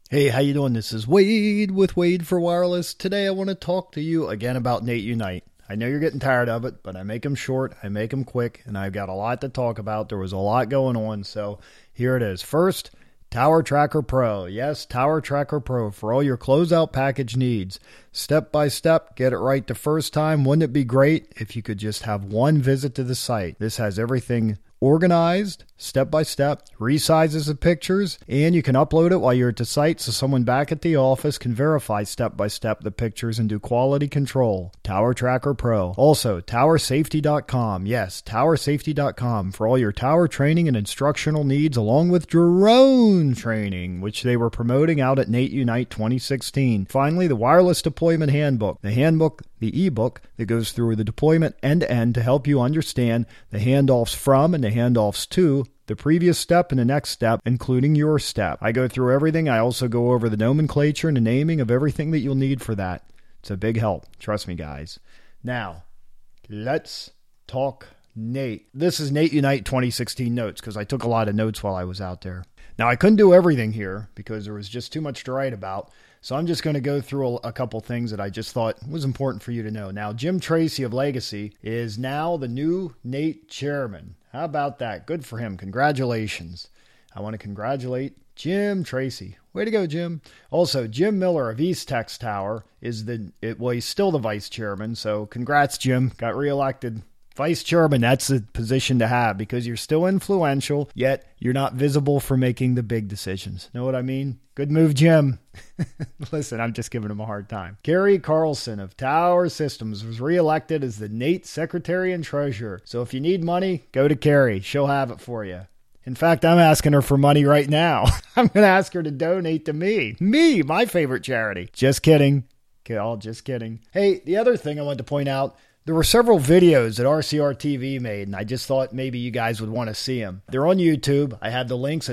Hey, how you doing? This is Wade with Wade for Wireless. Today I want to talk to you again about Nate Unite. I know you're getting tired of it, but I make them short, I make them quick, and I've got a lot to talk about. There was a lot going on, so here it is. First, Tower Tracker Pro. Yes, Tower Tracker Pro for all your closeout package needs. Step by step, get it right the first time. Wouldn't it be great if you could just have one visit to the site? This has everything organized, step by step, resizes the pictures, and you can upload it while you're at the site so someone back at the office can verify step by step the pictures and do quality control. Tower Tracker Pro. Also, towersafety.com. Yes, towersafety.com for all your tower training and instructional needs, along with drone training, which they were promoting out at Nate Unite 2016. Finally, the Wireless Deployment Handbook. The handbook, the ebook that goes through the deployment end to end to help you understand the handoffs from and the handoffs to the previous step and the next step, including your step. I go through everything. I also go over the nomenclature and the naming of everything that you'll need for that. It's a big help. Trust me, guys. Now, let's talk Nate. This is Nate Unite 2016 notes because I took a lot of notes while I was out there. Now, I couldn't do everything here because there was just too much to write about. So I'm just going to go through a couple things that I just thought was important for you to know. Now, Jim Tracy of Legacy is now the new Nate chairman. How about that? Good for him. Congratulations. I want to congratulate Jim Tracy. Way to go, Jim. Also, Jim Miller of East Tex Tower is he's still the vice chairman. So congrats, Jim. Got reelected. Vice chairman, that's a position to have because you're still influential, yet you're not visible for making the big decisions. Know what I mean? Good move, Jim. Listen, I'm just giving him a hard time. Carrie Carlson of Tower Systems was reelected as the Nate Secretary and Treasurer. So if you need money, go to Carrie. She'll have it for you. In fact, I'm asking her for money right now. I'm going to ask her to donate to me. Me, my favorite charity. Just kidding. Okay, all just kidding. Hey, the other thing I wanted to point out, there were several videos that RCR TV made, and I just thought maybe you guys would want to see them. They're on YouTube. I have the links at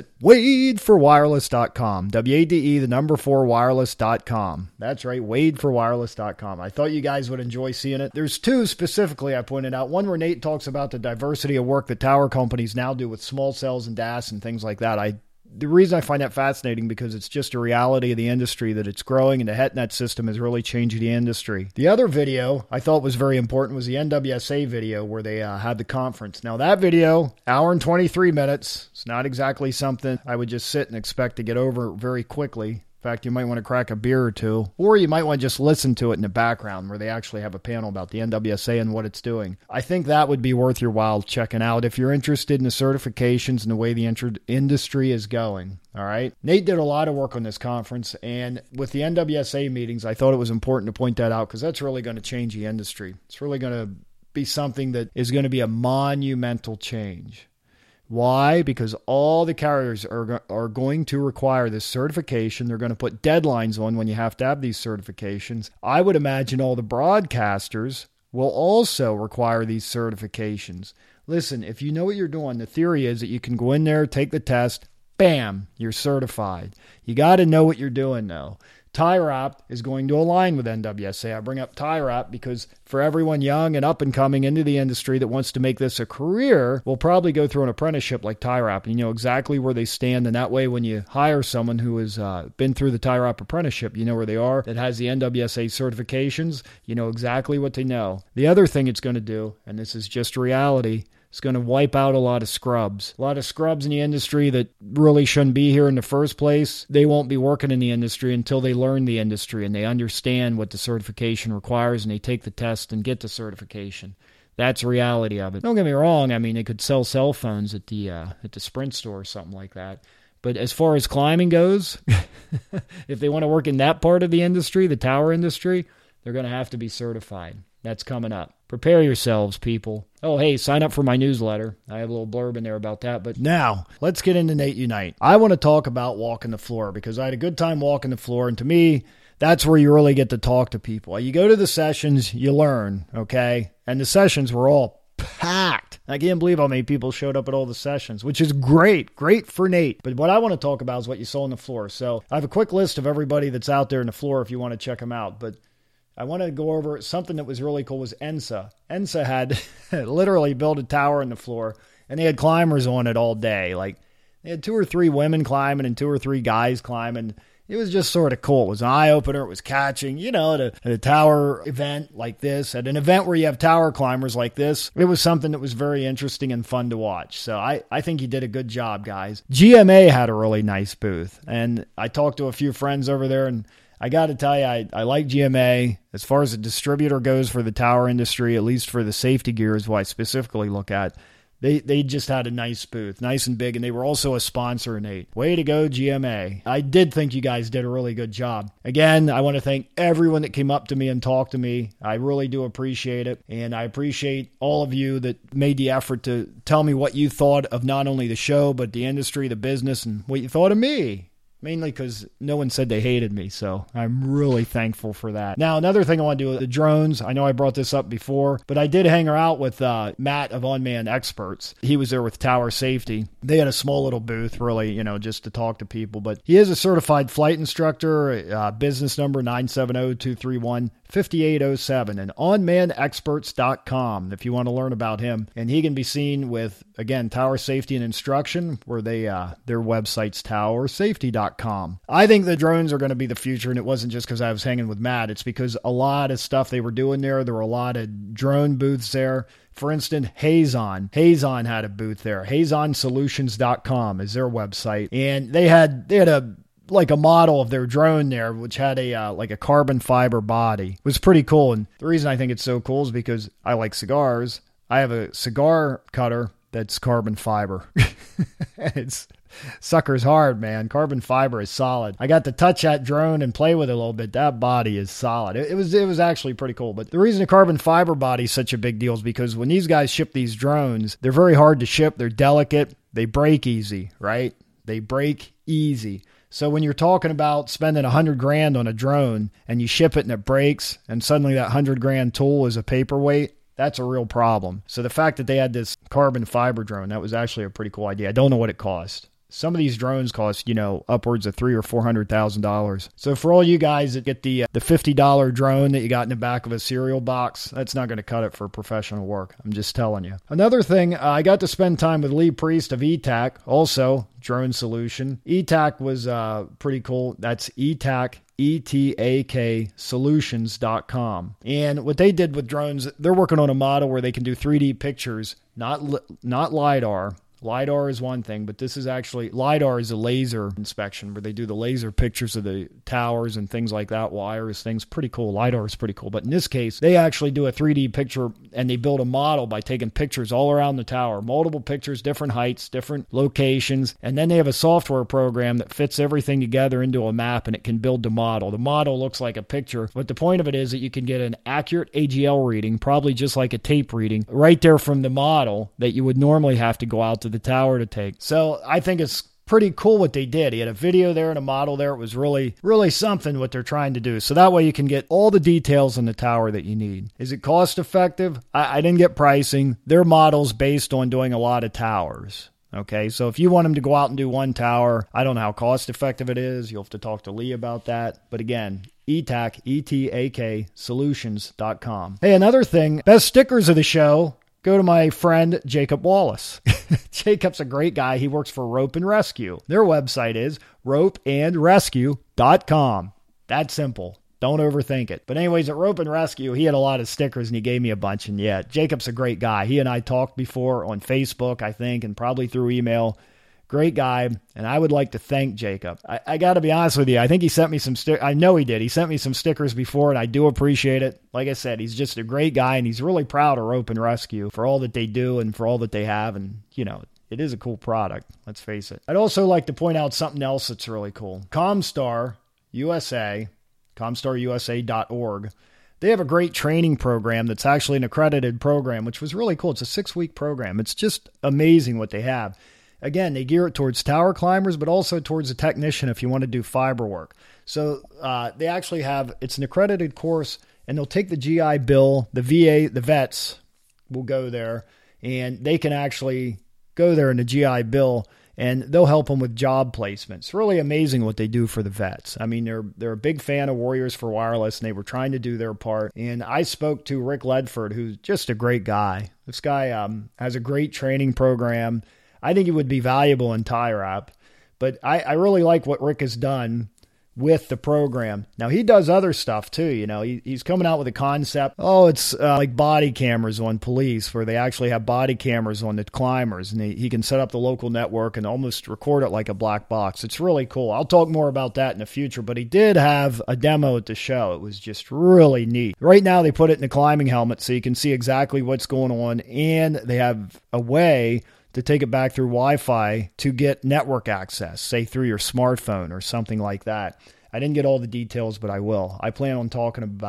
wadeforwireless.com. WADE, the number 4 wireless.com. That's right, wadeforwireless.com. I thought you guys would enjoy seeing it. There's two specifically I pointed out. One where Nate talks about the diversity of work that tower companies now do with small cells and DAS and things like that. The reason I find that fascinating because it's just a reality of the industry that it's growing and the HetNet system is really changing the industry. The other video I thought was very important was the NWSA video where they had the conference. Now that video, hour and 23 minutes. It's not exactly something I would just sit and expect to get over very quickly. In fact, you might want to crack a beer or two, or you might want to just listen to it in the background where they actually have a panel about the NWSA and what it's doing. I think that would be worth your while checking out if you're interested in the certifications and the way the industry is going. All right. Nate did a lot of work on this conference, and with the NWSA meetings, I thought it was important to point that out because that's really going to change the industry. It's really going to be something that is going to be a monumental change. Why? Because all the carriers are going to require this certification. They're going to put deadlines on when you have to have these certifications. I would imagine all the broadcasters will also require these certifications. Listen, if you know what you're doing, the theory is that you can go in there, take the test, bam, you're certified. You got to know what you're doing, though. TIRAP is going to align with NWSA. I bring up TIRAP because for everyone young and up and coming into the industry that wants to make this a career, will probably go through an apprenticeship like TIRAP, and you know exactly where they stand. And that way, when you hire someone who has been through the TIRAP apprenticeship, you know where they are, that has the NWSA certifications, you know exactly what they know. The other thing it's going to do, and this is just reality, it's going to wipe out a lot of scrubs. A lot of scrubs in the industry that really shouldn't be here in the first place. They won't be working in the industry until they learn the industry and they understand what the certification requires and they take the test and get the certification. That's the reality of it. Don't get me wrong. I mean, they could sell cell phones at the Sprint store or something like that. But as far as climbing goes, if they want to work in that part of the industry, the tower industry, they're going to have to be certified. That's coming up. Prepare yourselves, people. Oh, hey, sign up for my newsletter. I have a little blurb in there about that. But now, let's get into Nate Unite. I want to talk about walking the floor because I had a good time walking the floor. And to me, that's where you really get to talk to people. You go to the sessions, you learn, okay? And the sessions were all packed. I can't believe how many people showed up at all the sessions, which is great. Great for Nate. But what I want to talk about is what you saw on the floor. So I have a quick list of everybody that's out there on the floor if you want to check them out. But I want to go over something that was really cool was ENSA. ENSA had literally built a tower on the floor, and they had climbers on it all day. Like, they had 2 or 3 women climbing and 2 or 3 guys climbing, it was just sort of cool. It was an eye-opener. It was catching, at a tower event like this, at an event where you have tower climbers like this. It was something that was very interesting and fun to watch. So I think he did a good job, guys. GMA had a really nice booth, and I talked to a few friends over there, and I got to tell you, I like GMA. As far as a distributor goes for the tower industry, at least for the safety gear is what I specifically look at. They just had a nice booth, nice and big, and they were also a sponsor, Nate. Way to go, GMA. I did think you guys did a really good job. Again, I want to thank everyone that came up to me and talked to me. I really do appreciate it, and I appreciate all of you that made the effort to tell me what you thought of not only the show, but the industry, the business, and what you thought of me. Mainly because no one said they hated me, so I'm really thankful for that. Now, another thing I want to do with the drones, I know I brought this up before, but I did hang out with Matt of Unmanned Experts. He was there with Tower Safety. They had a small little booth, really, just to talk to people, but he is a certified flight instructor, business number 970-231-5807, and unmannedexperts.com if you want to learn about him. And he can be seen with, again, Tower Safety and Instruction, where their website's towersafety.com. I think the drones are going to be the future, and it wasn't just because I was hanging with Matt. It's because a lot of stuff they were doing there. There were a lot of drone booths there. For instance, Hazon. Hazon had a booth there. HazonSolutions.com is their website. And they had a model of their drone there, which had a carbon fiber body. It was pretty cool. And the reason I think it's so cool is because I like cigars. I have a cigar cutter that's carbon fiber. It's sucker's hard, man. Carbon fiber is solid. I got to touch that drone and play with it a little bit. That body is solid. It was actually pretty cool. But the reason the carbon fiber body is such a big deal is because when these guys ship these drones, they're very hard to ship. They're delicate. They break easy, right? They break easy. So when you're talking about spending $100,000 on a drone and you ship it and it breaks, and suddenly that $100,000 tool is a paperweight, that's a real problem. So the fact that they had this carbon fiber drone, that was actually a pretty cool idea. I don't know what it cost. Some of these drones cost, upwards of $300,000 or $400,000. So for all you guys that get the $50 drone that you got in the back of a cereal box, that's not going to cut it for professional work. I'm just telling you. Another thing, I got to spend time with Lee Priest of ETAC, also drone solution. ETAC was pretty cool. That's ETAC. ETAK solutions.com. And what they did with drones, they're working on a model where they can do 3D pictures, not LiDAR. LiDAR is one thing, but this is actually, LiDAR is a laser inspection where they do the laser pictures of the towers and things like that, wires, things. Pretty cool. LiDAR is pretty cool. But in this case, they actually do a 3D picture and they build a model by taking pictures all around the tower, multiple pictures, different heights, different locations. And then they have a software program that fits everything together into a map and it can build the model. The model looks like a picture, but the point of it is that you can get an accurate AGL reading, probably just like a tape reading, right there from the model that you would normally have to go out to the tower to take. So I think it's pretty cool what they did. He had a video there and a model there. It was really, really something what they're trying to do. So that way you can get all the details on the tower that you need. Is it cost effective? I didn't get pricing. Their model's based on doing a lot of towers. Okay, so if you want them to go out and do one tower, I don't know how cost effective it is. You'll have to talk to Lee about that. But again, ETAK, ETAK solutions.com. Hey, another thing, best stickers of the show, go to my friend Jacob Wallace. Jacob's a great guy. He works for Rope and Rescue. Their website is ropeandrescue.com. That's simple. Don't overthink it. But anyways, at Rope and Rescue, he had a lot of stickers and he gave me a bunch. And yeah, Jacob's a great guy. He and I talked before on Facebook, I think, and probably through email. Great guy, and I would like to thank Jacob. I got to be honest with you. I think he sent me some stickers. I know he did. He sent me some stickers before, and I do appreciate it. Like I said, he's just a great guy, and he's really proud of Rope and Rescue for all that they do and for all that they have. And, it is a cool product. Let's face it. I'd also like to point out something else that's really cool. Comstar USA, comstarusa.org. They have a great training program that's actually an accredited program, which was really cool. It's a 6-week program. It's just amazing what they have. Again, they gear it towards tower climbers, but also towards a technician if you want to do fiber work. So they actually it's an accredited course, and they'll take the GI Bill, the VA, the vets will go there, and they can actually go there in the GI Bill, and they'll help them with job placements. It's really amazing what they do for the vets. I mean, they're a big fan of Warriors for Wireless, and they were trying to do their part. And I spoke to Rick Ledford, who's just a great guy. This guy has a great training program. I think it would be valuable in TireApp, but I really like what Rick has done with the program. Now, he does other stuff too. You know, he's coming out with a concept. Oh, it's like body cameras on police, where they actually have body cameras on the climbers, and he can set up the local network and almost record it like a black box. It's really cool. I'll talk more about that in the future, but he did have a demo at the show. It was just really neat. Right now, they put it in the climbing helmet so you can see exactly what's going on, and they have a way to take it back through Wi-Fi to get network access, say through your smartphone or something like that. I didn't get all the details, but I will. I plan on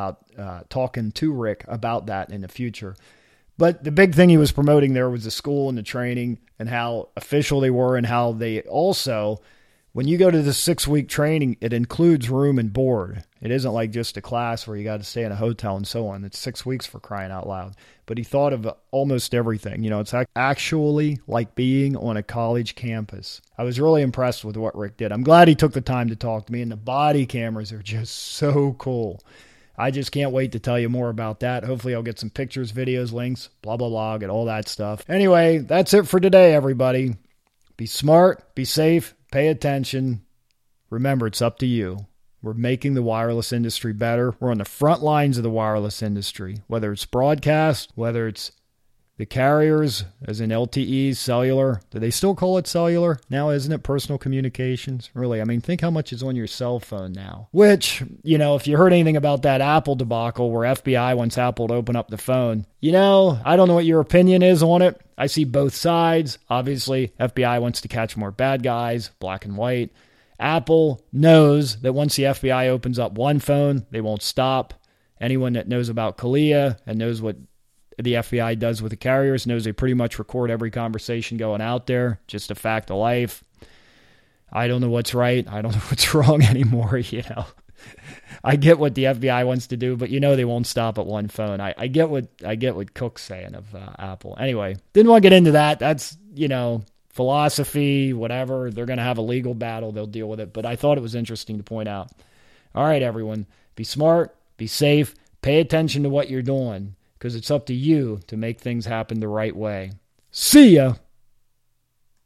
talking to Rick about that in the future. But the big thing he was promoting there was the school and the training and how official they were, and how they also, when you go to the 6-week training, it includes room and board. It isn't like just a class where you got to stay in a hotel and so on. It's 6 weeks, for crying out loud. But he thought of almost everything. You know, it's actually like being on a college campus. I was really impressed with what Rick did. I'm glad he took the time to talk to me, and the body cameras are just so cool. I just can't wait to tell you more about that. Hopefully I'll get some pictures, videos, links, blah, blah, blah, get all that stuff. Anyway, that's it for today, everybody. Be smart, be safe, pay attention. Remember, it's up to you. We're making the wireless industry better. We're on the front lines of the wireless industry, whether it's broadcast, whether it's the carriers, as in LTE, cellular. Do they still call it cellular? Now, isn't it personal communications? Really, I mean, think how much is on your cell phone now. Which, you know, if you heard anything about that Apple debacle where FBI wants Apple to open up the phone, you know, I don't know what your opinion is on it. I see both sides. Obviously, FBI wants to catch more bad guys, black and white. Apple knows that once the FBI opens up one phone, they won't stop. Anyone that knows about CALEA and knows what the FBI does with the carriers knows they pretty much record every conversation going out there. Just a fact of life. I don't know what's right. I don't know what's wrong anymore, you know. I get what the FBI wants to do, but you know they won't stop at one phone. I get what Cook's saying of Apple. Anyway, didn't want to get into that. That's, you know, philosophy, whatever. They're going to have a legal battle. They'll deal with it. But I thought it was interesting to point out. All right, everyone. Be smart. Be safe. Pay attention to what you're doing, because it's up to you to make things happen the right way. See ya!